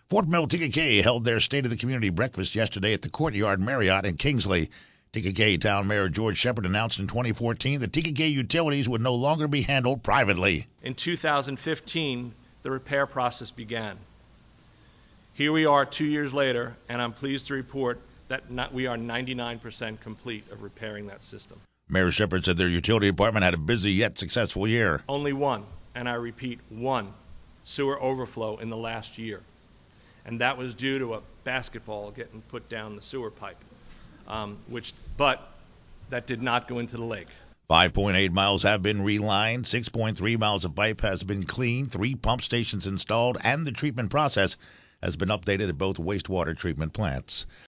Fort Mill TKK held their State of the Community breakfast yesterday at the Courtyard Marriott in Kingsley. TKK Town Mayor George Shepard announced in 2014 that TKK utilities would no longer be handled privately. In 2015, the repair process began. Here we are 2 years later, and I'm pleased to report that we are 99% complete of repairing that system. Mayor Shepard said their utility department had a busy yet successful year. Only one, and I repeat, one sewer overflow in the last year. And that was due to a basketball getting put down the sewer pipe, but that did not go into the lake. 5.8 miles have been relined, 6.3 miles of pipe has been cleaned, 3 pump stations installed, and the treatment process has been updated at both wastewater treatment plants.